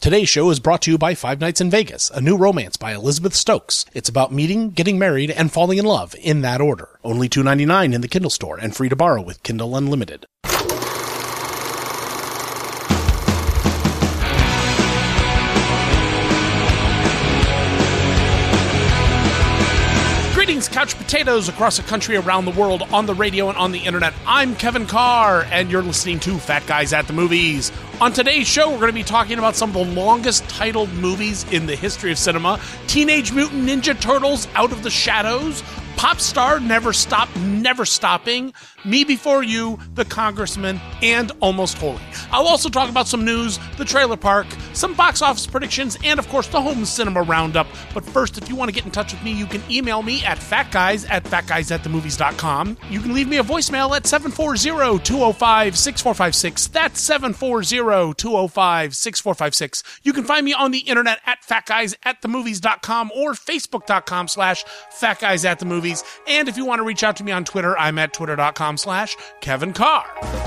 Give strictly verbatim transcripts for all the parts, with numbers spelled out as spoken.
Today's show is brought to you by Five Nights in Vegas, a new romance by Elizabeth Stokes. It's about meeting, getting married, and falling in love in that order. Only two dollars and ninety-nine cents in the Kindle store and free to borrow with Kindle Unlimited. Greetings, couch potatoes across the country, around the world, on the radio and on the internet. I'm Kevin Carr, and you're listening to Fat Guys at the Movies. On today's show, we're going to be talking about some of the longest titled movies in the history of cinema. Teenage Mutant Ninja Turtles, Out of the Shadows. Pop Star, Never Stop, Never Stopping. Me Before You, The Congressman, and Almost Holy. I'll also talk about some news, the trailer park, some box office predictions, and of course the home cinema roundup. But first, if you want to get in touch with me, you can email me at fatguys at fatguysatthemovies dot com. You can leave me a voicemail at seven four zero, two zero five, six four five six. That's seven four zero, two zero five, six four five six. You can find me on the internet at fatguys at the movies dot com or facebook.com slash fatguysatthemovies. And if you want to reach out to me on Twitter, I'm at twitter.com slash Kevin Carr.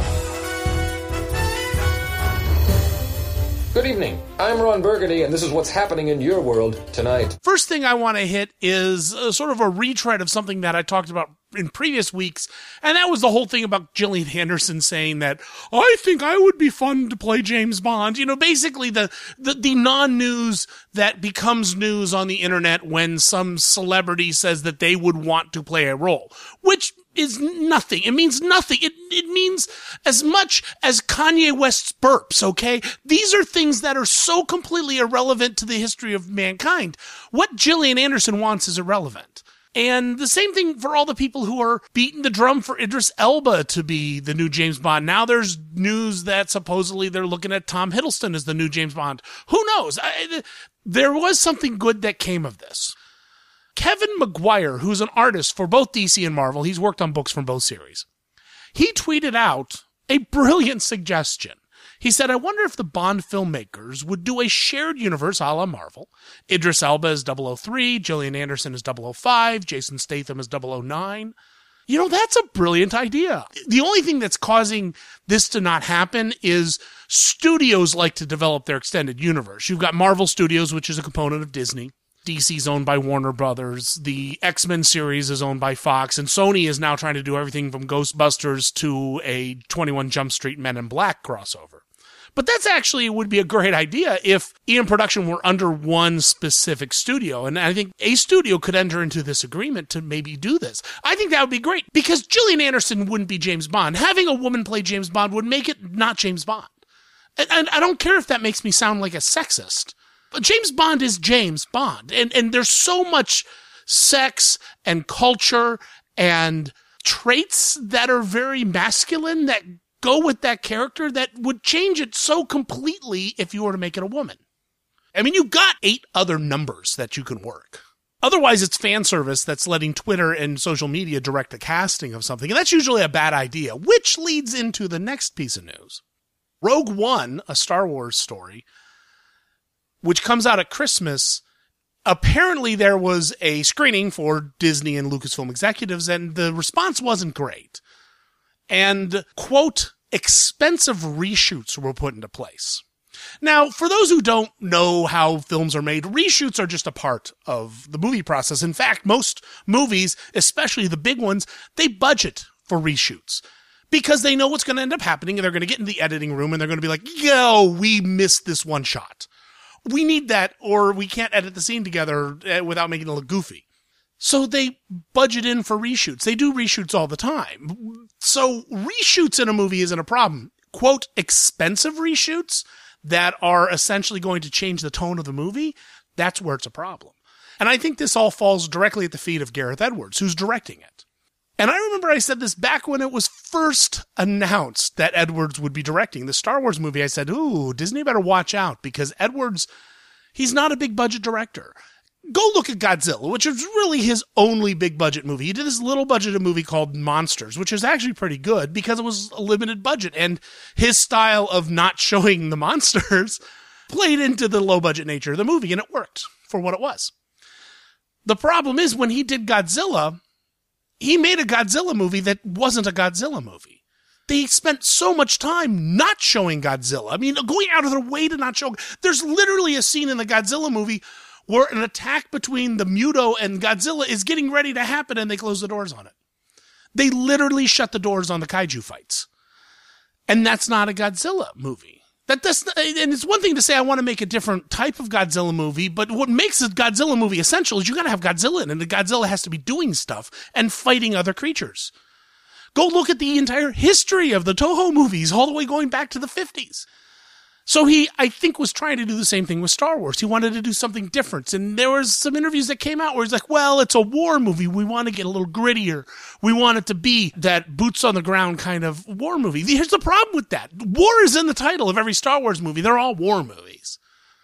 Good evening. I'm Ron Burgundy, and this is what's happening in your world tonight. First thing I want to hit is a, sort of a retread of something that I talked about in previous weeks, and that was the whole thing about Gillian Anderson saying that, I think I would be fun to play James Bond. You know, basically the, the, the non-news that becomes news on the internet when some celebrity says that they would want to play a role, which is nothing. It means nothing. It it means as much as Kanye West's burps, okay? These are things that are so completely irrelevant to the history of mankind. What Gillian Anderson wants is irrelevant. And the same thing for all the people who are beating the drum for Idris Elba to be the new James Bond. Now there's news that supposedly they're looking at Tom Hiddleston as the new James Bond. Who knows? I, there was something good that came of this. Kevin Maguire, who's an artist for both D C and Marvel, he's worked on books from both series. He tweeted out a brilliant suggestion. He said, I wonder if the Bond filmmakers would do a shared universe a la Marvel. Idris Elba is double oh three, Gillian Anderson is double oh five, Jason Statham is double oh nine. You know, that's a brilliant idea. The only thing that's causing this to not happen is studios like to develop their extended universe. You've got Marvel Studios, which is a component of Disney. D C's owned by Warner Brothers. The X-Men series is owned by Fox. And Sony is now trying to do everything from Ghostbusters to a twenty-one Jump Street Men in Black crossover. But that's actually would be a great idea if E M Production were under one specific studio. And I think a studio could enter into this agreement to maybe do this. I think that would be great because Gillian Anderson wouldn't be James Bond. Having a woman play James Bond would make it not James Bond. And, and I don't care if that makes me sound like a sexist. But James Bond is James Bond. And, and there's so much sex and culture and traits that are very masculine that go with that character that would change it so completely if you were to make it a woman. I mean, you've got eight other numbers that you can work. Otherwise, it's fan service that's letting Twitter and social media direct the casting of something. And that's usually a bad idea, which leads into the next piece of news. Rogue One, a Star Wars story, which comes out at Christmas. Apparently there was a screening for Disney and Lucasfilm executives, and the response wasn't great. And, quote, expensive reshoots were put into place. Now, for those who don't know how films are made, reshoots are just a part of the movie process. In fact, most movies, especially the big ones, they budget for reshoots because they know what's going to end up happening, and they're going to get in the editing room and they're going to be like, yo, we missed this one shot. We need that, or we can't edit the scene together without making it look goofy. So they budget in for reshoots. They do reshoots all the time. So reshoots in a movie isn't a problem. Quote, expensive reshoots that are essentially going to change the tone of the movie, that's where it's a problem. And I think this all falls directly at the feet of Gareth Edwards, who's directing it. And I remember I said this back when it was first announced that Edwards would be directing the Star Wars movie. I said, ooh, Disney better watch out because Edwards, he's not a big budget director. Go look at Godzilla, which is really his only big budget movie. He did this little budgeted movie called Monsters, which is actually pretty good because it was a limited budget. And his style of not showing the monsters played into the low budget nature of the movie, and it worked for what it was. The problem is when he did Godzilla, he made a Godzilla movie that wasn't a Godzilla movie. they spent so much time not showing Godzilla. I mean, going out of their way to not show. There's literally a scene in the Godzilla movie where an attack between the Muto and Godzilla is getting ready to happen, and they close the doors on it. They literally shut the doors on the kaiju fights. And that's not a Godzilla movie. That does, and it's one thing to say I want to make a different type of Godzilla movie, but what makes a Godzilla movie essential is you got to have Godzilla in it, and the Godzilla has to be doing stuff and fighting other creatures. Go look at the entire history of the Toho movies, all the way going back to the fifties. So he, I think, was trying to do the same thing with Star Wars. He wanted to do something different. And there was some interviews that came out where he's like, well, it's a war movie. We want to get a little grittier. We want it to be that boots on the ground kind of war movie. Here's the problem with that. War is in the title of every Star Wars movie. They're all war movies.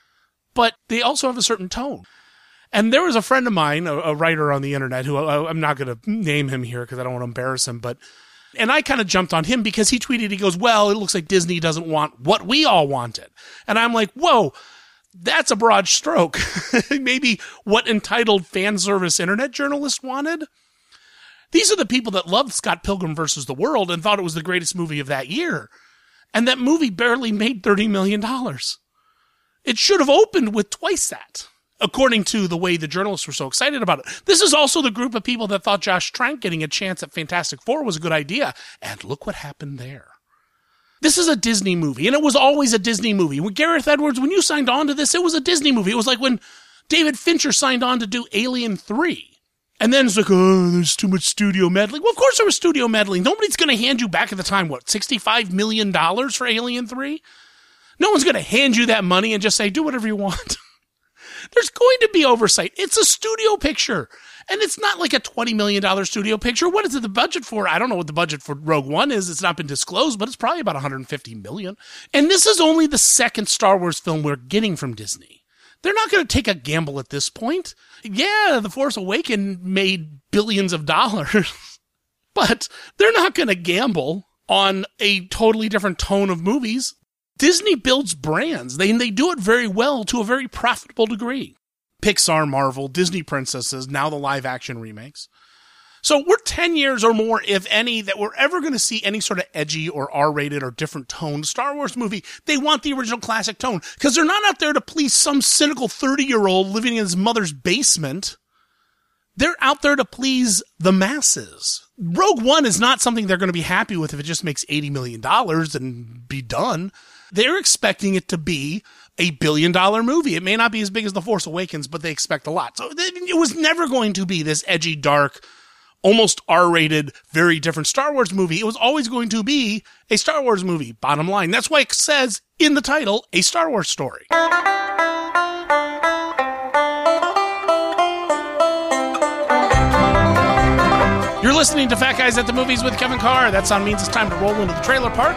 But they also have a certain tone. And there was a friend of mine, a, a writer on the internet, who I, I'm not going to name him here because I don't want to embarrass him, but and I kind of jumped on him because he tweeted, he goes, well, it looks like Disney doesn't want what we all wanted. And I'm like, whoa, that's a broad stroke. Maybe what entitled fan service internet journalists wanted. These are the people that loved Scott Pilgrim versus the World and thought it was the greatest movie of that year. And that movie barely made thirty million dollars. It should have opened with twice that, according to the way the journalists were so excited about it. This is also the group of people that thought Josh Trank getting a chance at Fantastic Four was a good idea. And look what happened there. This is a Disney movie, and it was always a Disney movie. When Gareth Edwards, when you signed on to this, it was a Disney movie. It was like when David Fincher signed on to do Alien three. And then it's like, oh, there's too much studio meddling. Well, of course there was studio meddling. Nobody's going to hand you back at the time, what, sixty-five million dollars for Alien three? No one's going to hand you that money and just say, do whatever you want. There's going to be oversight. It's a studio picture. And it's not like a twenty million dollars studio picture. What is it the budget for? I don't know what the budget for Rogue One is. It's not been disclosed, but it's probably about one hundred fifty million dollars. And this is only the second Star Wars film we're getting from Disney. They're not going to take a gamble at this point. Yeah, The Force Awakens made billions of dollars, but they're not going to gamble on a totally different tone of movies. Disney builds brands. They, they do it very well to a very profitable degree. Pixar, Marvel, Disney princesses, now the live-action remakes. So we're ten years or more, if any, that we're ever going to see any sort of edgy or R-rated or different tone Star Wars movie. They want the original classic tone because they're not out there to please some cynical thirty-year-old living in his mother's basement. They're out there to please the masses. Rogue One is not something they're going to be happy with if it just makes eighty million dollars and be done. They're expecting it to be a billion dollar movie. It may not be as big as The Force Awakens, but they expect a lot. So it was never going to be this edgy, dark, almost R-rated, very different Star Wars movie. It was always going to be a Star Wars movie, bottom line. That's why it says in the title, a Star Wars story. You're listening to Fat Guys at the Movies with Kevin Carr. That sound means it's time to roll into the trailer park.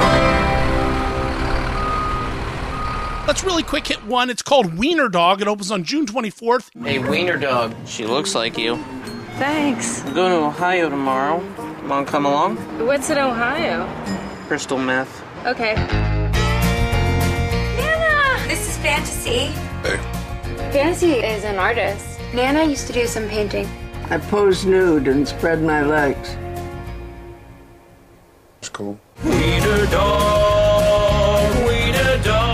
Let's really quick hit one. It's called Wiener Dog. It opens on June twenty-fourth. Hey, Wiener Dog. She looks like you. Thanks. I'm going to Ohio tomorrow. Want to come along? What's in Ohio? Crystal meth. Okay. Nana! This is Fantasy. Hey. Fantasy is an artist. Nana used to do some painting. I pose nude and spread my legs. It's cool. Wiener Dog. Wiener Dog.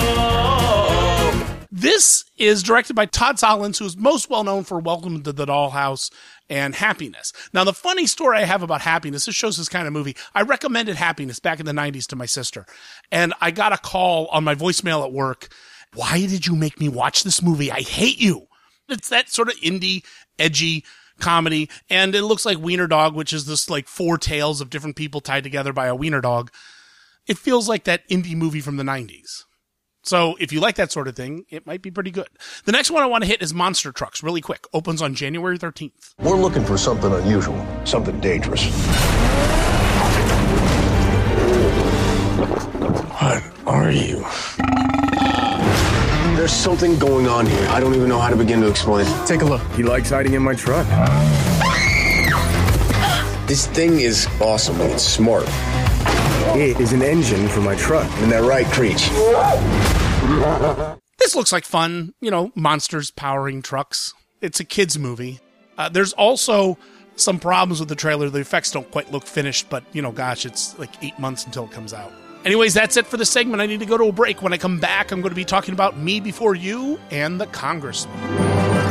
This is directed by Todd Solondz, who is most well known for Welcome to the Dollhouse and Happiness. Now, the funny story I have about Happiness, this shows this kind of movie. I recommended Happiness back in the nineties to my sister, and I got a call on my voicemail at work. Why did you make me watch this movie? I hate you. It's that sort of indie, edgy comedy, and it looks like Wiener Dog, which is this like four tales of different people tied together by a wiener dog. It feels like that indie movie from the nineties. So if you like that sort of thing, it might be pretty good. The next one I want to hit is Monster Trucks, really quick. Opens on January thirteenth. We're looking for something unusual, something dangerous. What are you? There's something going on here. I don't even know how to begin to explain. Take a look. He likes hiding in my truck. This thing is awesome. It's smart. It is an engine for my truck. Isn't that right, Creech? This looks like fun, you know, monsters powering trucks. It's a kid's movie. Uh, there's also some problems with the trailer. The effects don't quite look finished, but, you know, gosh, it's like eight months until it comes out. Anyways, that's it for the segment. I need to go to a break. When I come back, I'm going to be talking about Me Before You and the Congressman.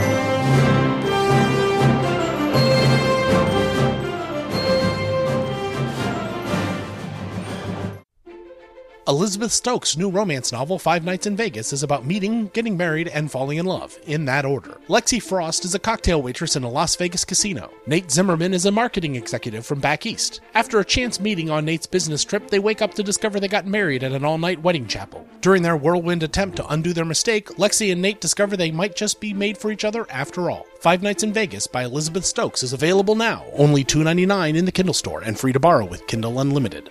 Elizabeth Stokes' new romance novel, Five Nights in Vegas, is about meeting, getting married, and falling in love, in that order. Lexi Frost is a cocktail waitress in a Las Vegas casino. Nate Zimmerman is a marketing executive from back east. After a chance meeting on Nate's business trip, they wake up to discover they got married at an all-night wedding chapel. During their whirlwind attempt to undo their mistake, Lexi and Nate discover they might just be made for each other after all. Five Nights in Vegas by Elizabeth Stokes is available now, only two dollars and ninety-nine cents in the Kindle store, and free to borrow with Kindle Unlimited.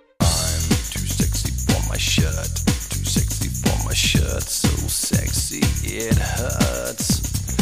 My shirt, too sexy for my shirt, so sexy it hurts.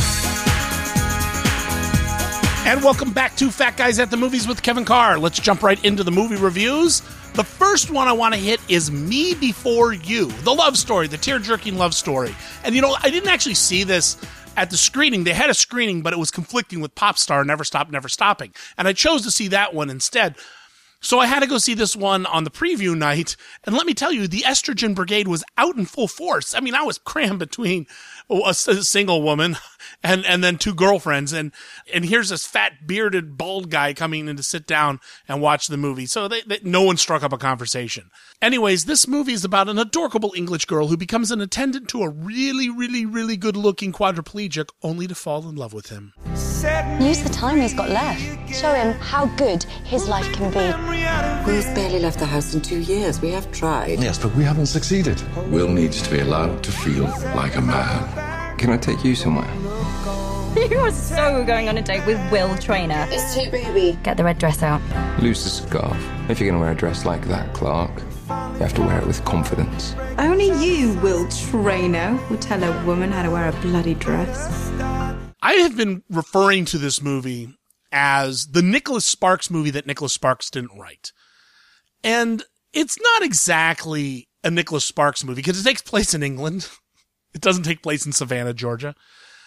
And welcome back to Fat Guys at the Movies with Kevin Carr. Let's jump right into the movie reviews. The first one I want to hit is Me Before You, the love story, the tear-jerking love story. And you know, I didn't actually see this at the screening. They had a screening, but it was conflicting with Popstar, Never Stop, Never Stopping. And I chose to see that one instead. So I had to go see this one on the preview night, and let me tell you, the estrogen brigade was out in full force. I mean, I was crammed between a, a single woman and, and then two girlfriends, and, and here's this fat, bearded, bald guy coming in to sit down and watch the movie. So they, they, no one struck up a conversation. Anyways, this movie is about an adorable English girl who becomes an attendant to a really, really, really good-looking quadriplegic, only to fall in love with him. Use the time he's got left. Show him how good his life can be. We've barely left the house in two years. We have tried. Yes, but we haven't succeeded. Will needs to be allowed to feel like a man. Can I take you somewhere? You are so going on a date with Will Trainer. It's too baby. Get the red dress out. Lose the scarf. If you're going to wear a dress like that, Clark, you have to wear it with confidence. Only you, Will Trainer, would tell a woman how to wear a bloody dress. I have been referring to this movie as the Nicholas Sparks movie that Nicholas Sparks didn't write. And it's not exactly a Nicholas Sparks movie because it takes place in England. It doesn't take place in Savannah, Georgia.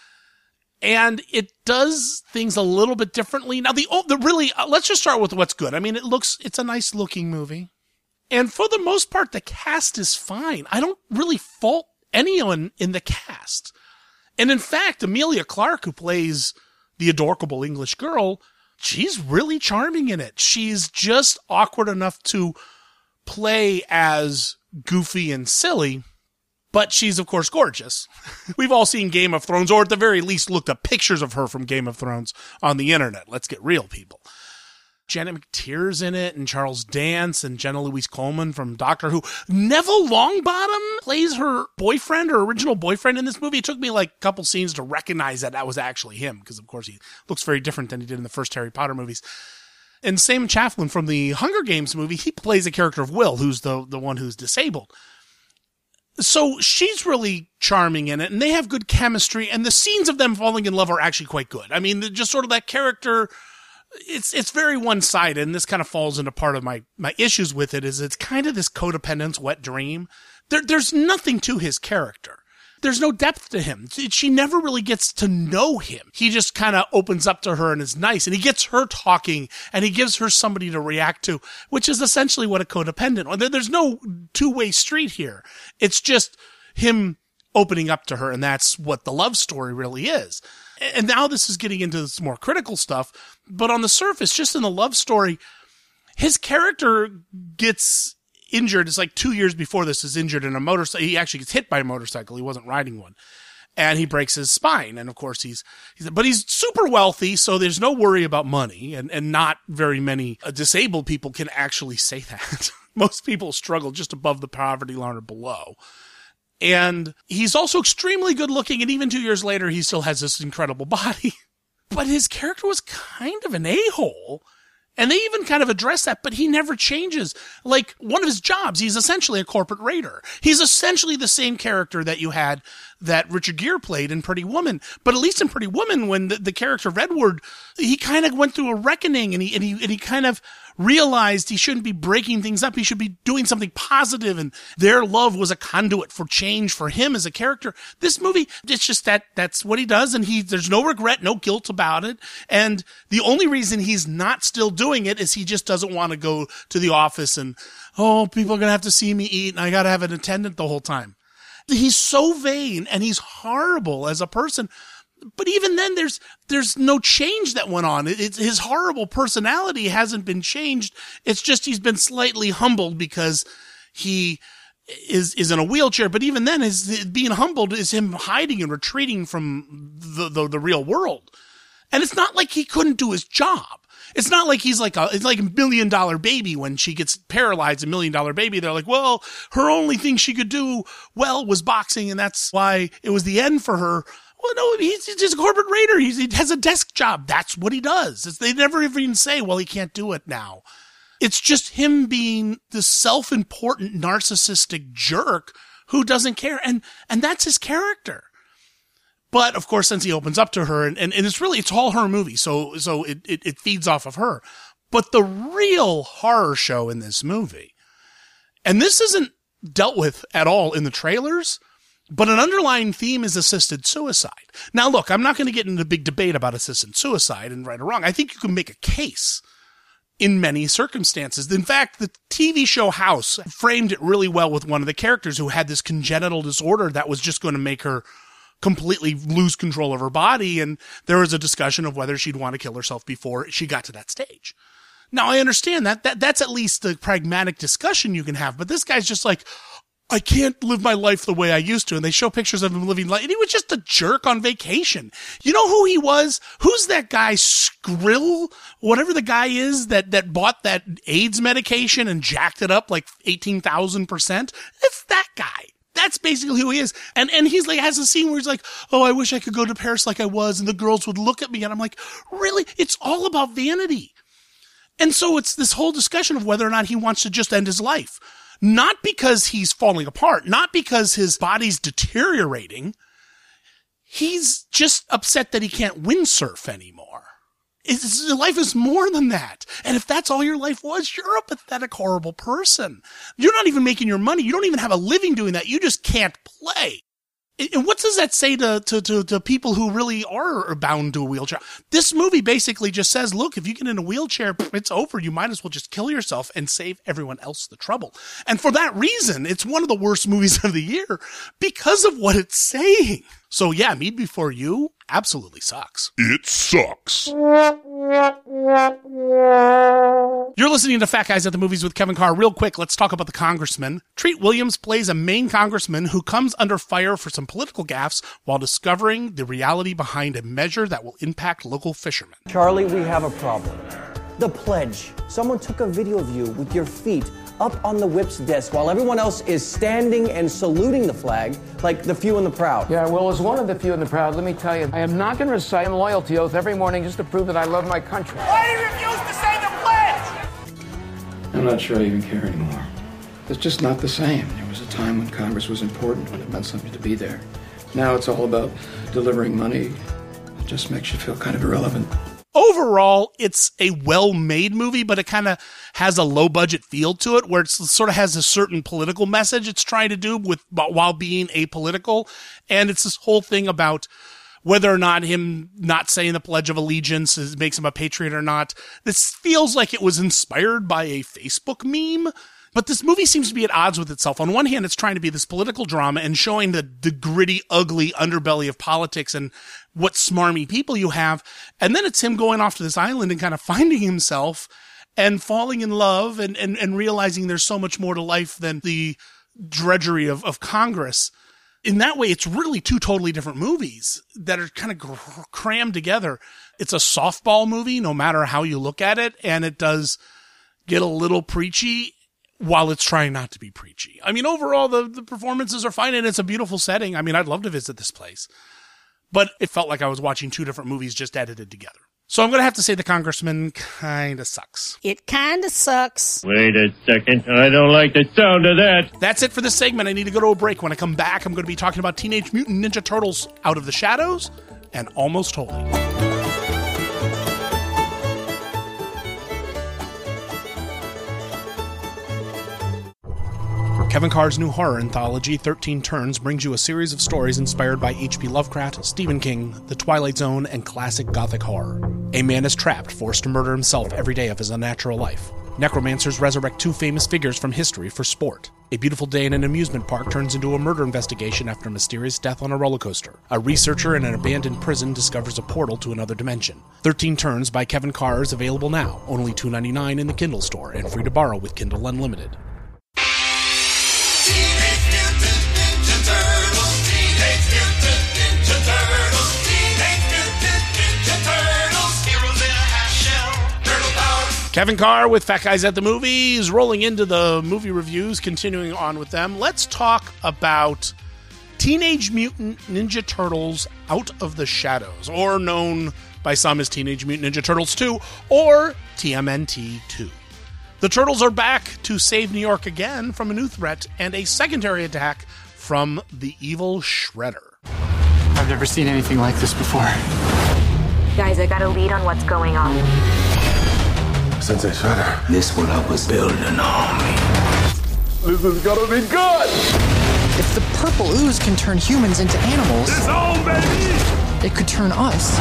And it does things a little bit differently. Now, the, the really, uh, let's just start with what's good. I mean, it looks, it's a nice looking movie. And for the most part, the cast is fine. I don't really fault anyone in the cast. And in fact, Emilia Clarke, who plays the adorable English girl, she's really charming in it. She's just awkward enough to play as goofy and silly, but she's, of course, gorgeous. We've all seen Game of Thrones, or at the very least looked up pictures of her from Game of Thrones on the internet. Let's get real, people. Janet McTeer's in it, and Charles Dance, and Jenna Louise Coleman from Doctor Who. Neville Longbottom plays her boyfriend, her original boyfriend in this movie. It took me like a couple scenes to recognize that that was actually him, because of course he looks very different than he did in the first Harry Potter movies. And Sam Chaplin from the Hunger Games movie, he plays a character of Will, who's the, the one who's disabled. So she's really charming in it, and they have good chemistry, and the scenes of them falling in love are actually quite good. I mean, just sort of that character... It's it's very one-sided, and this kind of falls into part of my, my issues with it, is it's kind of this codependence wet dream. There, there's nothing to his character. There's no depth to him. She never really gets to know him. He just kind of opens up to her and is nice, and he gets her talking, and he gives her somebody to react to, which is essentially what a codependent... There's no two-way street here. It's just him opening up to her, and that's what the love story really is. And now this is getting into some more critical stuff, but on the surface, just in the love story, his character gets injured. It's like two years before this is injured in a motorcycle. He actually gets hit by a motorcycle. He wasn't riding one. And he breaks his spine. And of course he's, he's but he's super wealthy, so there's no worry about money. And, and not very many uh, disabled people can actually say that. Most people struggle just above the poverty line or below. And he's also extremely good looking, and even two years later, he still has this incredible body. But his character was kind of an a-hole, and they even kind of address that, but he never changes. Like, one of his jobs, he's essentially a corporate raider. He's essentially the same character that you had that Richard Gere played in Pretty Woman. But at least in Pretty Woman, when the, the character of Edward, he kind of went through a reckoning, and he, and he, and he kind of realized he shouldn't be breaking things up. He should be doing something positive, and their love was a conduit for change for him as a character. This movie, it's just that that's what he does, and he there's no regret, no guilt about it. And the only reason he's not still doing it is he just doesn't want to go to the office and, oh, people are going to have to see me eat, and I got to have an attendant the whole time. He's so vain, and he's horrible as a person. But even then, there's there's no change that went on. It, it's, his horrible personality hasn't been changed. It's just he's been slightly humbled because he is is in a wheelchair. But even then, his being humbled is him hiding and retreating from the, the, the real world. And it's not like he couldn't do his job. It's not like he's like a, it's like a million dollar baby when she gets paralyzed, a million dollar baby. They're like, well, her only thing she could do well was boxing, and that's why it was the end for her. Well, no, he's, he's just a corporate raider. He's, he has a desk job. That's what he does. It's, they never even say, well, he can't do it now. It's just him being the self-important narcissistic jerk who doesn't care. And, and that's his character. But of course, since he opens up to her, and, and, and it's really, it's all her movie. So, so it, it, it feeds off of her. But the real horror show in this movie, and this isn't dealt with at all in the trailers, but an underlying theme is assisted suicide. Now, look, I'm not going to get into a big debate about assisted suicide and right or wrong. I think you can make a case in many circumstances. In fact, the T V show House framed it really well with one of the characters who had this congenital disorder that was just going to make her completely lose control of her body. And there was a discussion of whether she'd want to kill herself before she got to that stage. Now, I understand that. that that's at least a pragmatic discussion you can have. But this guy's just like, I can't live my life the way I used to. And they show pictures of him living life. And he was just a jerk on vacation. You know who he was? Who's that guy, Skrill? Whatever the guy is that, that bought that AIDS medication and jacked it up like eighteen thousand percent. It's that guy. That's basically who he is. And and he's like, has a scene where he's like, oh, I wish I could go to Paris like I was, and the girls would look at me. And I'm like, really? It's all about vanity. And so it's this whole discussion of whether or not he wants to just end his life. Not because he's falling apart, not because his body's deteriorating. He's just upset that he can't windsurf anymore. It's, life is more than that. And if that's all your life was, you're a pathetic, horrible person. You're not even making your money. You don't even have a living doing that. You just can't play. And what does that say to, to, to, to people who really are bound to a wheelchair? This movie basically just says, look, if you get in a wheelchair, it's over. You might as well just kill yourself and save everyone else the trouble. And for that reason, it's one of the worst movies of the year because of what it's saying. So yeah, Me Before You absolutely sucks. It sucks. You're listening to Fat Guys at the Movies with Kevin Carr. Real quick, let's talk about the congressman. Treat Williams plays a Maine congressman who comes under fire for some political gaffes while discovering the reality behind a measure that will impact local fishermen. Charlie, we have a problem. The pledge. Someone took a video of you with your feet up on the whip's desk while everyone else is standing and saluting the flag like the few and the proud. Yeah, well, as one of the few and the proud, let me tell you, I am not going to recite a loyalty oath every morning just to prove that I love my country. Why do you refuse to say the pledge? I'm not sure I even care anymore. It's just not the same. There was a time when Congress was important, when it meant something to be there. Now it's all about delivering money. It just makes you feel kind of irrelevant. Overall, it's a well-made movie, but it kind of has a low-budget feel to it, where it sort of has a certain political message it's trying to do with while being apolitical. And it's this whole thing about whether or not him not saying the Pledge of Allegiance is, makes him a patriot or not. This feels like it was inspired by a Facebook meme. But this movie seems to be at odds with itself. On one hand, it's trying to be this political drama and showing the, the gritty, ugly underbelly of politics and what smarmy people you have. And then it's him going off to this island and kind of finding himself and falling in love and, and, and realizing there's so much more to life than the drudgery of, of Congress. In that way, it's really two totally different movies that are kind of gr- crammed together. It's a softball movie, no matter how you look at it. And it does get a little preachy while it's trying not to be preachy. I mean, overall, the, the performances are fine, and it's a beautiful setting. I mean, I'd love to visit this place. But it felt like I was watching two different movies just edited together. So I'm going to have to say the Congressman kind of sucks. It kind of sucks. Wait a second. I don't like the sound of that. That's it for this segment. I need to go to a break. When I come back, I'm going to be talking about Teenage Mutant Ninja Turtles Out of the Shadows and Almost Holy. Kevin Carr's new horror anthology, thirteen Turns, brings you a series of stories inspired by H P Lovecraft, Stephen King, The Twilight Zone, and classic gothic horror. A man is trapped, forced to murder himself every day of his unnatural life. Necromancers resurrect two famous figures from history for sport. A beautiful day in an amusement park turns into a murder investigation after a mysterious death on a roller coaster. A researcher in an abandoned prison discovers a portal to another dimension. thirteen Turns by Kevin Carr is available now, only two dollars and ninety-nine cents in the Kindle store, and free to borrow with Kindle Unlimited. Kevin Carr with Fat Guys at the Movies, rolling into the movie reviews, continuing on with them. Let's talk about Teenage Mutant Ninja Turtles Out of the Shadows, or known by some as Teenage Mutant Ninja Turtles two, or T M N T two. The Turtles are back to save New York again from a new threat and a secondary attack from the evil Shredder. I've never seen anything like this before. Guys, I got a lead on what's going on. Sensei Shredder. This what I was building an army. This is gonna be good! If the purple ooze can turn humans into animals, It's on, baby! it could turn us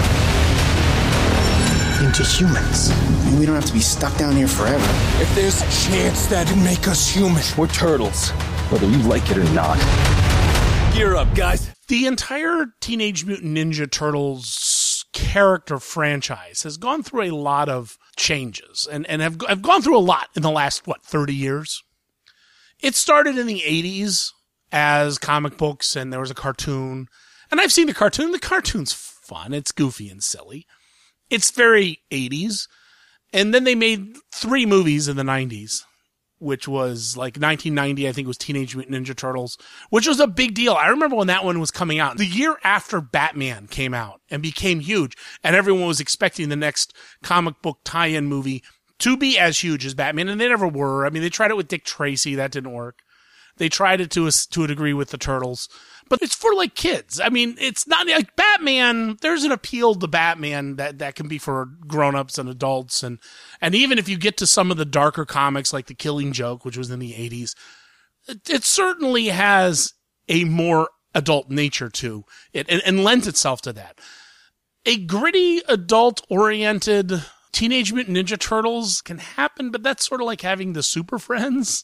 into humans. And we don't have to be stuck down here forever. If there's a chance that'd make us human, we're turtles, whether you like it or not. Gear up, guys. The entire Teenage Mutant Ninja Turtles character franchise has gone through a lot of changes and, and have, have gone through a lot in the last, what, thirty years? It started in the eighties as comic books, and there was a cartoon. And I've seen the cartoon. The cartoon's fun. It's goofy and silly. It's very eighties. And then they made three movies in the nineties, which was like nineteen ninety, I think, was Teenage Mutant Ninja Turtles, which was a big deal. I remember when that one was coming out. The year after Batman came out and became huge, and everyone was expecting the next comic book tie-in movie to be as huge as Batman, and they never were. I mean, they tried it with Dick Tracy. That didn't work. They tried it to a, to a degree with the Turtles. But it's for, like, kids. I mean, it's not like Batman. There's an appeal to Batman that, that can be for grown-ups and adults. And, and even if you get to some of the darker comics, like The Killing Joke, which was in the eighties, it, it certainly has a more adult nature to it and, and lends itself to that. A gritty, adult-oriented Teenage Mutant Ninja Turtles can happen, but that's sort of like having the Super Friends.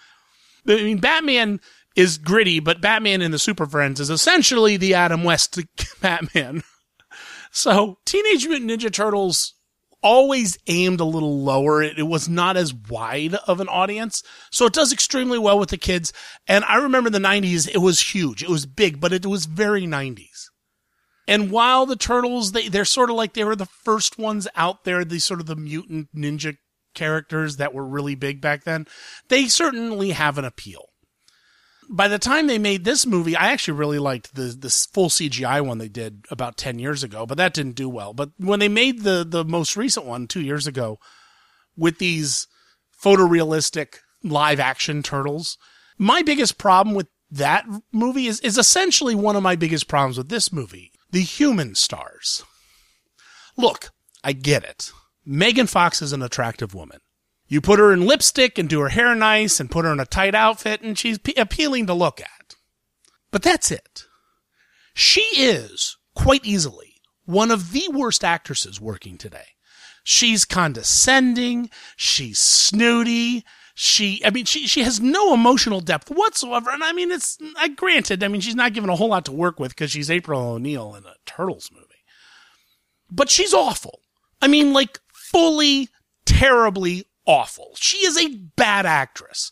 I mean, Batman is gritty, but Batman in the Super Friends is essentially the Adam West Batman. So Teenage Mutant Ninja Turtles always aimed a little lower. It, it was not as wide of an audience. So it does extremely well with the kids. And I remember the nineties, it was huge. It was big, but it was very nineties. And while the Turtles, they, they're sort of like they were the first ones out there, these sort of the mutant ninja characters that were really big back then, they certainly have an appeal. By the time they made this movie, I actually really liked the this full C G I one they did about ten years ago, but that didn't do well. But when they made the, the most recent one two years ago with these photorealistic live action turtles, my biggest problem with that movie is, is essentially one of my biggest problems with this movie. The human stars. Look, I get it. Megan Fox is an attractive woman. You put her in lipstick and do her hair nice and put her in a tight outfit and she's p- appealing to look at. But that's it. She is, quite easily, one of the worst actresses working today. She's condescending. She's snooty. She, I mean, she, she has no emotional depth whatsoever. And I mean, it's, I granted, I mean, she's not given a whole lot to work with because she's April O'Neil in a Turtles movie. But she's awful. I mean, like, fully, terribly awful. She is a bad actress.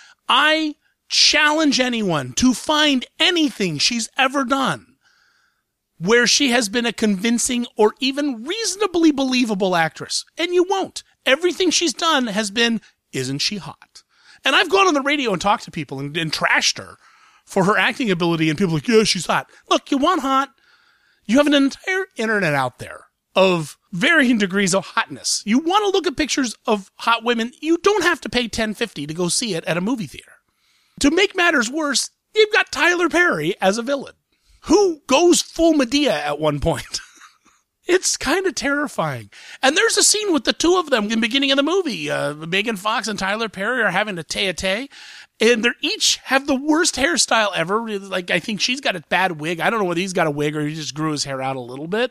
I challenge anyone to find anything she's ever done where she has been a convincing or even reasonably believable actress. And you won't. Everything she's done has been, isn't she hot? And I've gone on the radio and talked to people and, and trashed her for her acting ability, and people are like, yeah, she's hot. Look, you want hot? You have an entire internet out there of varying degrees of hotness. You want to look at pictures of hot women, you don't have to pay ten fifty to go see it at a movie theater. To make matters worse, you've got Tyler Perry as a villain, who goes full Medea at one point. It's kind of terrifying. And there's a scene with the two of them in the beginning of the movie. Uh, Megan Fox and Tyler Perry are having a tete-a-tete, and they each have the worst hairstyle ever. Like, I think she's got a bad wig. I don't know whether he's got a wig or he just grew his hair out a little bit.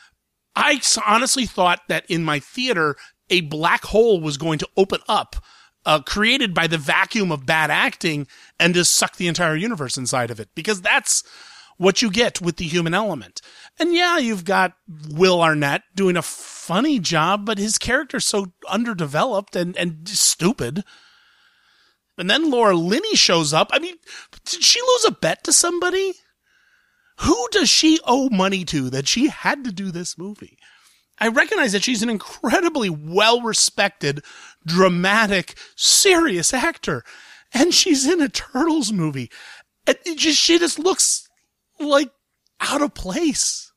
I honestly thought that in my theater, a black hole was going to open up, uh, created by the vacuum of bad acting, and just suck the entire universe inside of it. Because that's what you get with the human element. And yeah, you've got Will Arnett doing a funny job, but his character's so underdeveloped and, and stupid. And then Laura Linney shows up. I mean, did she lose a bet to somebody? Who does she owe money to that she had to do this movie? I recognize that she's an incredibly well-respected, dramatic, serious actor. And she's in a Turtles movie. And it just, she just looks like out of place.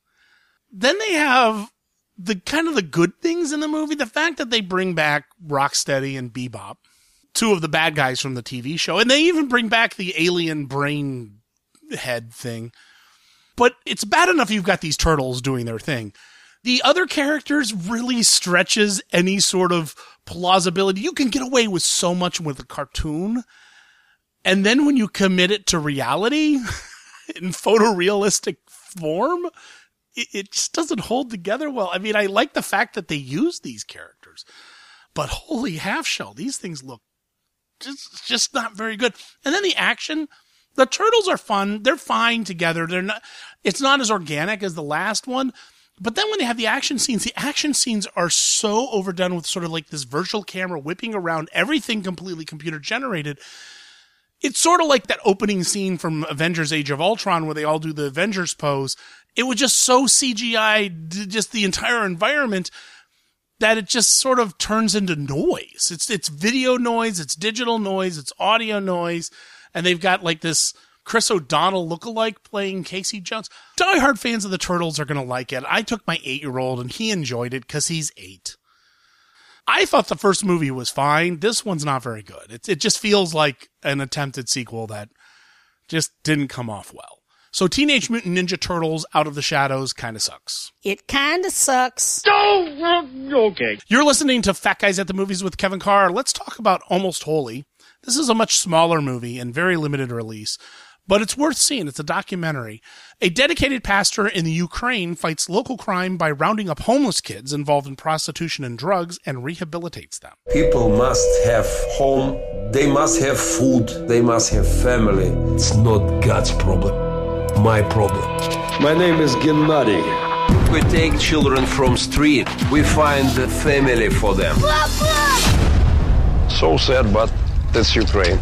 Then they have the kind of the good things in the movie. The fact that they bring back Rocksteady and Bebop, two of the bad guys from the T V show. And they even bring back the alien brain head thing. But it's bad enough you've got these turtles doing their thing. The other characters really stretches any sort of plausibility. You can get away with so much with a cartoon. And then when you commit it to reality in photorealistic form, it, it just doesn't hold together well. I mean, I like the fact that they use these characters, but holy half shell, these things look just, just not very good. And then the action, the turtles are fun. They're fine together. They're not, it's not as organic as the last one. But then when they have the action scenes, the action scenes are so overdone with sort of like this virtual camera whipping around, everything completely computer generated. It's sort of like that opening scene from Avengers Age of Ultron where they all do the Avengers pose. It was just so C G I, just the entire environment, that it just sort of turns into noise. It's it's video noise, it's digital noise, it's audio noise, and they've got like this Chris O'Donnell lookalike playing Casey Jones. Die-hard fans of the Turtles are going to like it. I took my eight-year-old and he enjoyed it because he's eight. I thought the first movie was fine. This one's not very good. It, it just feels like an attempted sequel that just didn't come off well. So Teenage Mutant Ninja Turtles Out of the Shadows kind of sucks. It kind of sucks. Oh, okay. You're listening to Fat Guys at the Movies with Kevin Carr. Let's talk about Almost Holy. This is a much smaller movie and very limited release, but it's worth seeing. It's a documentary. A dedicated pastor in the Ukraine fights local crime by rounding up homeless kids involved in prostitution and drugs and rehabilitates them. People must have home, they must have food, they must have family. It's not God's problem, my problem. My name is Gennady. We take children from street, we find a family for them. So sad, but that's Ukraine.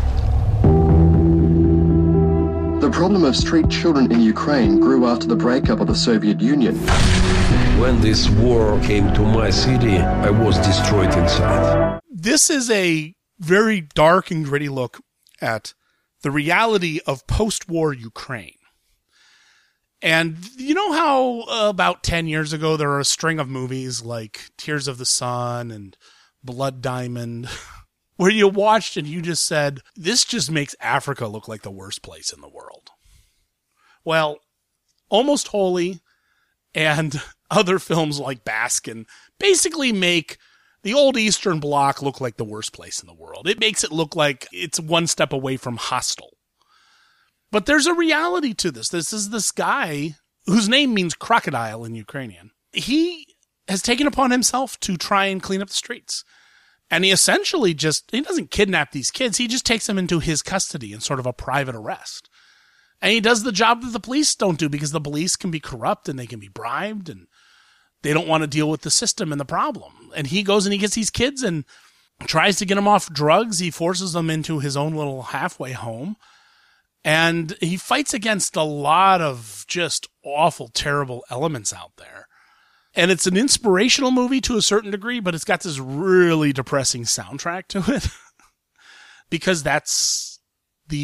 The problem of street children in Ukraine grew after the breakup of the Soviet Union. When this war came to my city, I was destroyed inside. This is a very dark and gritty look at the reality of post-war Ukraine. And you know how uh, about ten years ago there were a string of movies like Tears of the Sun and Blood Diamond where you watched and you just said, this just makes Africa look like the worst place in the world. Well, Almost Holy and other films like Baskin basically make the old Eastern Bloc look like the worst place in the world. It makes it look like it's one step away from Hostel. But there's a reality to this. This is this guy whose name means crocodile in Ukrainian. He has taken upon himself to try and clean up the streets. And he essentially just, he doesn't kidnap these kids. He just takes them into his custody in sort of a private arrest. And he does the job that the police don't do because the police can be corrupt and they can be bribed and they don't want to deal with the system and the problem. And he goes and he gets these kids and tries to get them off drugs. He forces them into his own little halfway home. And he fights against a lot of just awful, terrible elements out there. And it's an inspirational movie to a certain degree, but it's got this really depressing soundtrack to it. Because that's the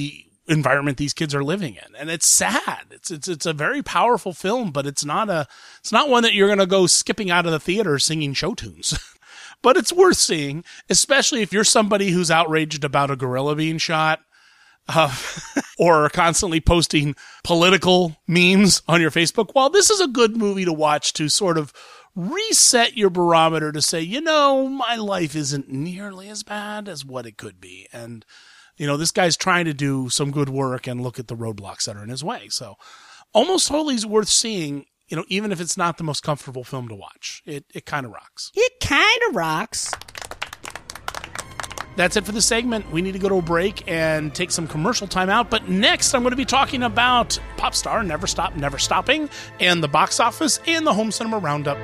environment these kids are living in. And it's sad. It's, it's, it's a very powerful film, but it's not a, it's not one that you're going to go skipping out of the theater singing show tunes. But it's worth seeing, especially if you're somebody who's outraged about a gorilla being shot, uh, or constantly posting political memes on your Facebook wall. This is a good movie to watch to sort of reset your barometer to say, you know, my life isn't nearly as bad as what it could be. And, you know, this guy's trying to do some good work and look at the roadblocks that are in his way. So Almost Totally is worth seeing, you know, even if it's not the most comfortable film to watch. It it kind of rocks. It kind of rocks. That's it for the segment. We need to go to a break and take some commercial time out. But next, I'm going to be talking about Popstar, Never Stop, Never Stopping, and the box office and the home cinema roundup.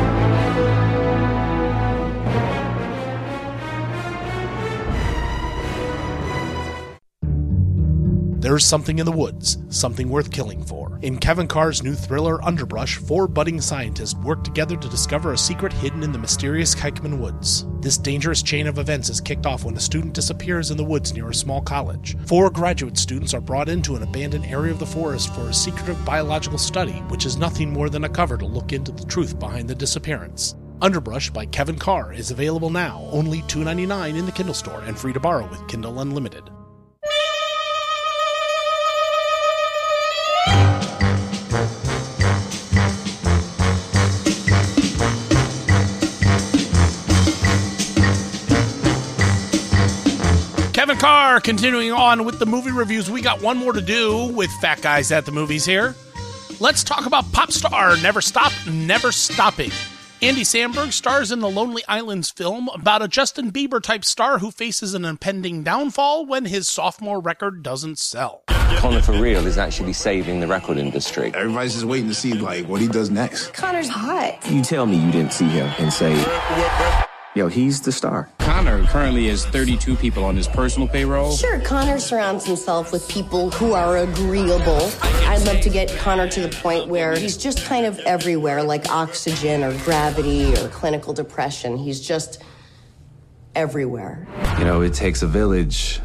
There's something in the woods, something worth killing for. In Kevin Carr's new thriller, Underbrush, four budding scientists work together to discover a secret hidden in the mysterious Kikeman Woods. This dangerous chain of events is kicked off when a student disappears in the woods near a small college. Four graduate students are brought into an abandoned area of the forest for a secretive biological study, which is nothing more than a cover to look into the truth behind the disappearance. Underbrush by Kevin Carr is available now, only two dollars and ninety-nine cents in the Kindle store and free to borrow with Kindle Unlimited. Kevin Carr, continuing on with the movie reviews. We got one more to do with Fat Guys at the Movies here. Let's talk about Popstar, Never Stop, Never Stopping. Andy Samberg stars in the Lonely Islands film about a Justin Bieber-type star who faces an impending downfall when his sophomore record doesn't sell. Connor for real is actually saving the record industry. Everybody's just waiting to see, like, what he does next. Connor's hot. You tell me you didn't see him and say, yo, he's the star. Connor currently has thirty-two people on his personal payroll. Sure, Connor surrounds himself with people who are agreeable. I'd love to get Connor to the point where he's just kind of everywhere, like oxygen or gravity or clinical depression. He's just everywhere. You know, it takes a village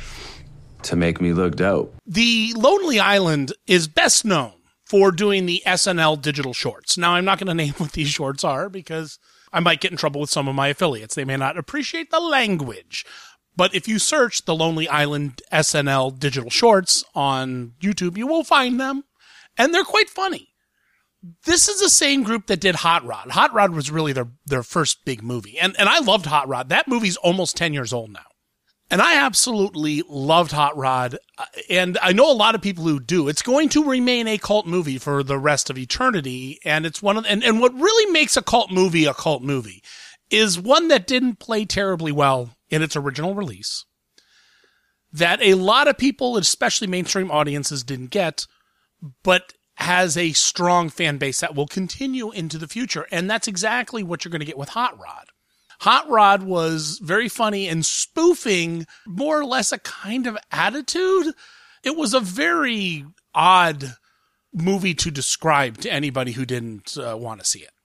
to make me look dope. The Lonely Island is best known for doing the S N L digital shorts. Now, I'm not going to name what these shorts are because I might get in trouble with some of my affiliates. They may not appreciate the language. But if you search the Lonely Island S N L digital shorts on YouTube, you will find them. And they're quite funny. This is the same group that did Hot Rod. Hot Rod was really their, their first big movie. And, and I loved Hot Rod. That movie's almost ten years old now. And I absolutely loved Hot Rod, and I know a lot of people who do. It's going to remain a cult movie for the rest of eternity, and it's one of and, and what really makes a cult movie a cult movie is one that didn't play terribly well in its original release, that a lot of people, especially mainstream audiences, didn't get, but has a strong fan base that will continue into the future, and that's exactly what you're going to get with Hot Rod. Hot Rod was very funny and spoofing more or less a kind of attitude. It was a very odd movie to describe to anybody who didn't uh, want to see it.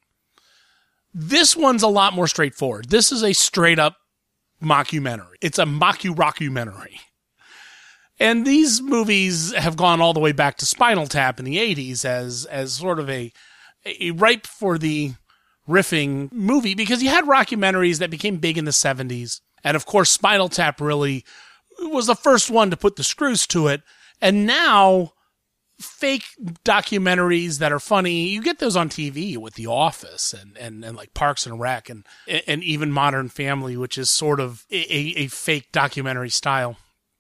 This one's a lot more straightforward. This is a straight up mockumentary. It's a mocku-rockumentary. And these movies have gone all the way back to Spinal Tap in the eighties as, as sort of a, a ripe for the riffing movie, because you had rockumentaries that became big in the seventies. And of course, Spinal Tap really was the first one to put the screws to it. And now fake documentaries that are funny, you get those on T V with The Office and, and, and like Parks and Rec and, and even Modern Family, which is sort of a, a fake documentary style.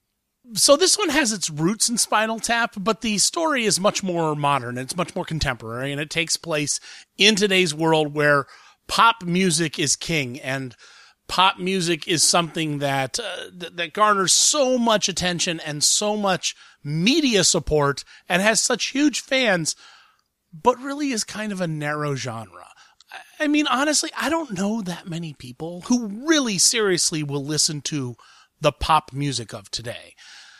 So this one has its roots in Spinal Tap, but the story is much more modern. It's much more contemporary, and it takes place in today's world where pop music is king, and pop music is something that uh, th- that garners so much attention and so much media support and has such huge fans, but really is kind of a narrow genre. I mean, honestly, I don't know that many people who really seriously will listen to the pop music of today.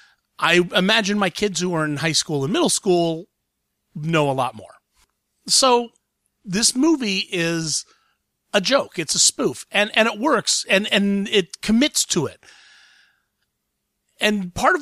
I imagine my kids who are in high school and middle school know a lot more. So this movie is a joke. It's a spoof, and, and it works, and, and it commits to it. And part of what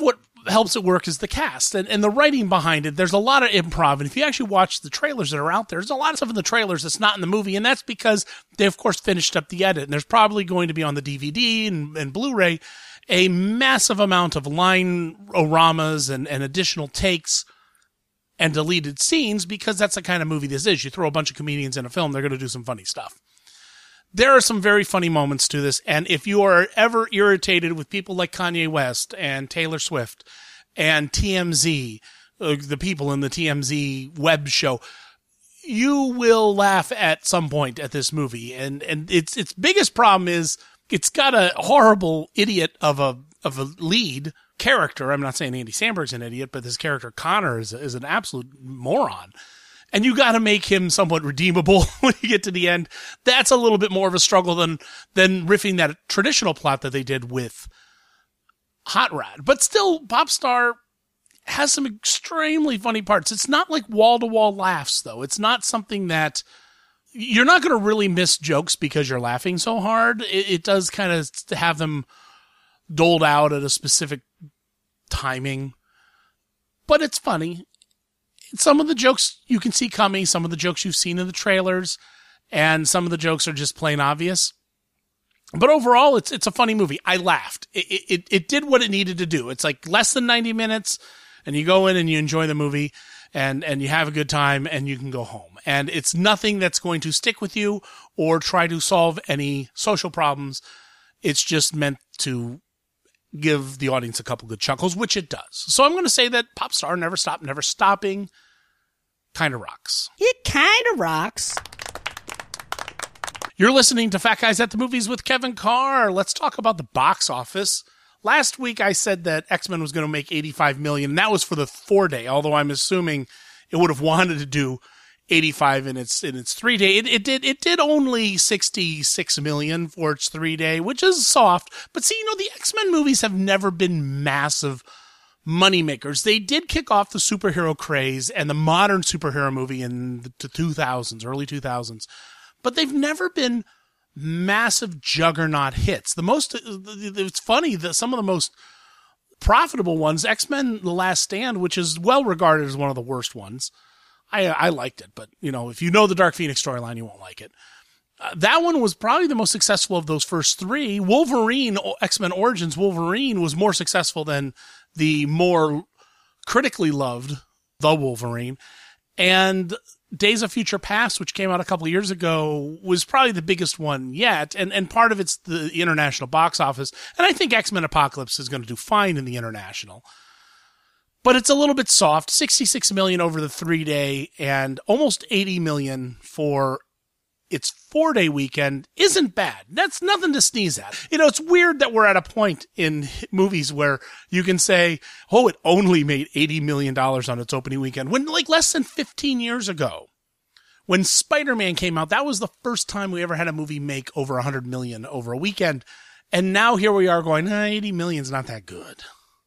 helps it work is the cast and, and the writing behind it. There's a lot of improv. And if you actually watch the trailers that are out there, there's a lot of stuff in the trailers that's not in the movie. And that's because they, of course, finished up the edit. And there's probably going to be on the D V D and, and Blu-ray a massive amount of line-oramas and, and additional takes and deleted scenes, because that's the kind of movie this is. You throw a bunch of comedians in a film, they're going to do some funny stuff. There are some very funny moments to this, and if you are ever irritated with people like Kanye West and Taylor Swift and T M Z, uh, the people in the T M Z web show, you will laugh at some point at this movie. And and its its biggest problem is it's got a horrible idiot of a of a lead character. I'm not saying Andy Samberg's an idiot, but this character Connor is is an absolute moron. And you got to make him somewhat redeemable when you get to the end. That's a little bit more of a struggle than than riffing that traditional plot that they did with Hot Rod. But still, Popstar has some extremely funny parts. It's not like wall-to-wall laughs, though. It's not something that you're not going to really miss jokes because you're laughing so hard. It, it does kind of have them doled out at a specific timing. But it's funny. Some of the jokes you can see coming, some of the jokes you've seen in the trailers, and some of the jokes are just plain obvious. But overall, it's it's a funny movie. I laughed. It, it it did what it needed to do. It's like less than ninety minutes, and you go in and you enjoy the movie, and, and you have a good time, and you can go home. And it's nothing that's going to stick with you or try to solve any social problems. It's just meant to give the audience a couple good chuckles, which it does. So I'm going to say that Popstar, Never Stop, Never Stopping, kind of rocks. It kind of rocks. You're listening to Fat Guys at the Movies with Kevin Carr. Let's talk about the box office. Last week I said that X-Men was going to make eighty-five million dollars, and that was for the four-day, although I'm assuming it would have wanted to do eighty-five in its in its three-day. It, it did it did only sixty-six million dollars for its three-day, which is soft. But see, you know, the X-Men movies have never been massive moneymakers. They did kick off the superhero craze and the modern superhero movie in the two thousands, early two thousands. But they've never been massive juggernaut hits. The most, it's funny that some of the most profitable ones, X-Men The Last Stand, which is well regarded as one of the worst ones. I I liked it, but you know, if you know the Dark Phoenix storyline, you won't like it. Uh, that one was probably the most successful of those first three. Wolverine, X-Men Origins Wolverine was more successful than the more critically loved The Wolverine. And Days of Future Past, which came out a couple of years ago, was probably the biggest one yet. And and part of it's the international box office. And I think X-Men Apocalypse is going to do fine in the international. But it's a little bit soft. sixty-six million dollars over the three-day and almost eighty million dollars for its four-day weekend isn't bad. That's nothing to sneeze at. You know, it's weird that we're at a point in movies where you can say, oh, it only made eighty million dollars on its opening weekend. When, like, less than fifteen years ago, when Spider-Man came out, that was the first time we ever had a movie make over one hundred million dollars over a weekend. And now here we are going, eh, eighty million dollars is not that good.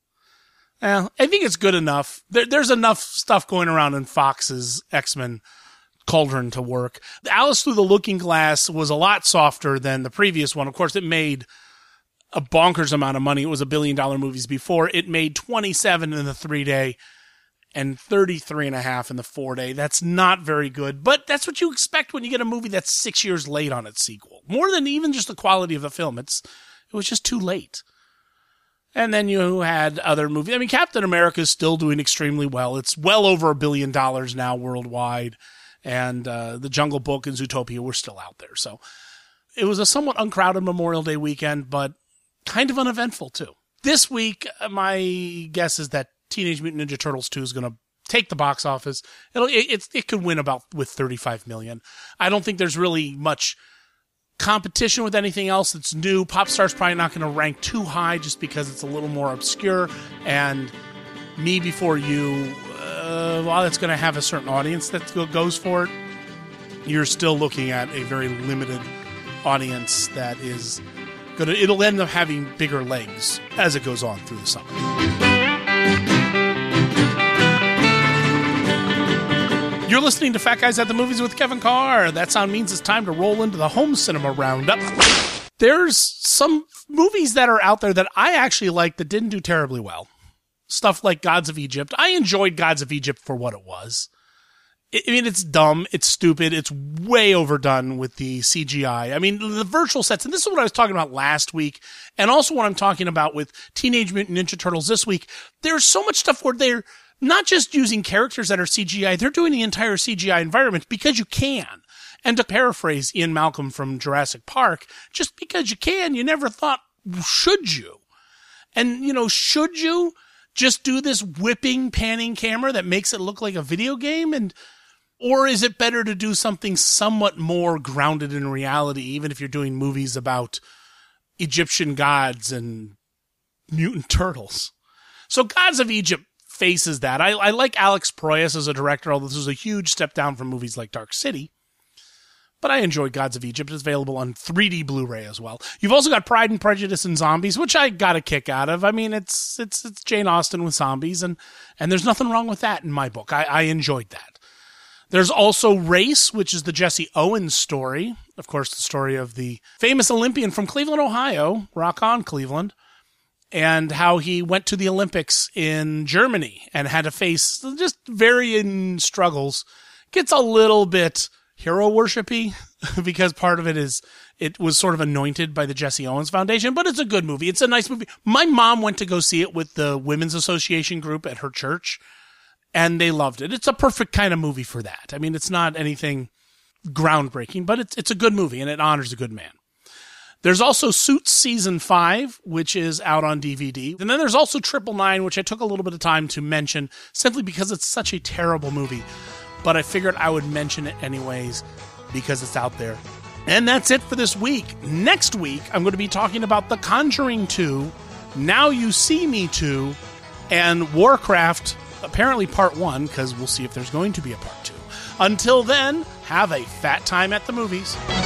Well, I think it's good enough. There, there's enough stuff going around in Fox's X-Men cauldron to work. Alice Through the Looking Glass was a lot softer than the previous one. Of course, it made a bonkers amount of money. It was a billion dollar movies before. It made twenty-seven in the three day and thirty-three and a half in the four day. That's not very good, but that's what you expect when you get a movie that's six years late on its sequel. More than even just the quality of the film. It's, it was just too late. And then you had other movies. I mean, Captain America is still doing extremely well. It's well over a billion dollars now worldwide. And uh, The Jungle Book and Zootopia were still out there. So it was a somewhat uncrowded Memorial Day weekend, but kind of uneventful too. This week, my guess is that Teenage Mutant Ninja Turtles two is going to take the box office. It'll, it, it, it could win about with thirty-five million dollars. I don't think there's really much competition with anything else that's new. Popstar's probably not going to rank too high just because it's a little more obscure. And Me Before You, uh, while it's going to have a certain audience that goes for it, you're still looking at a very limited audience that is going to, it'll end up having bigger legs as it goes on through the summer. You're listening to Fat Guys at the Movies with Kevin Carr. That sound means it's time to roll into the home cinema roundup. There's some movies that are out there that I actually like that didn't do terribly well. stuff like Gods of Egypt. I enjoyed Gods of Egypt for what it was. I mean, it's dumb, it's stupid, it's way overdone with the C G I. I mean, the virtual sets, and this is what I was talking about last week, and also what I'm talking about with Teenage Mutant Ninja Turtles this week. There's so much stuff where they're not just using characters that are C G I, they're doing the entire C G I environment because you can. And to paraphrase Ian Malcolm from Jurassic Park, just because you can, you never thought, should you? And, you know, should you just do this whipping, panning camera that makes it look like a video game? And or is it better to do something somewhat more grounded in reality, even if you're doing movies about Egyptian gods and mutant turtles? So Gods of Egypt faces that. I, I like Alex Proyas as a director, although this is a huge step down from movies like Dark City. But I enjoyed Gods of Egypt. It's available on three D Blu-ray as well. You've also got Pride and Prejudice and Zombies, which I got a kick out of. I mean, it's it's it's Jane Austen with zombies, and, and there's nothing wrong with that in my book. I, I enjoyed that. There's also Race, which is the Jesse Owens story. Of course, the story of the famous Olympian from Cleveland, Ohio, Rock On Cleveland, and how he went to the Olympics in Germany and had to face just varying struggles. Gets a little bit hero worshipy because part of it is it was sort of anointed by the Jesse Owens Foundation, but it's a good movie. It's a nice movie. My mom went to go see it with the Women's Association group at her church, and they loved it. It's a perfect kind of movie for that. I mean, it's not anything groundbreaking, but it's it's a good movie, and it honors a good man. There's also Suits Season five, which is out on D V D. And then there's also Triple Nine, which I took a little bit of time to mention, simply because it's such a terrible movie. But I figured I would mention it anyways, because it's out there. And that's it for this week. Next week, I'm going to be talking about The Conjuring two, Now You See Me two, and Warcraft, apparently part one, because we'll see if there's going to be a part two. Until then, have a fat time at the movies.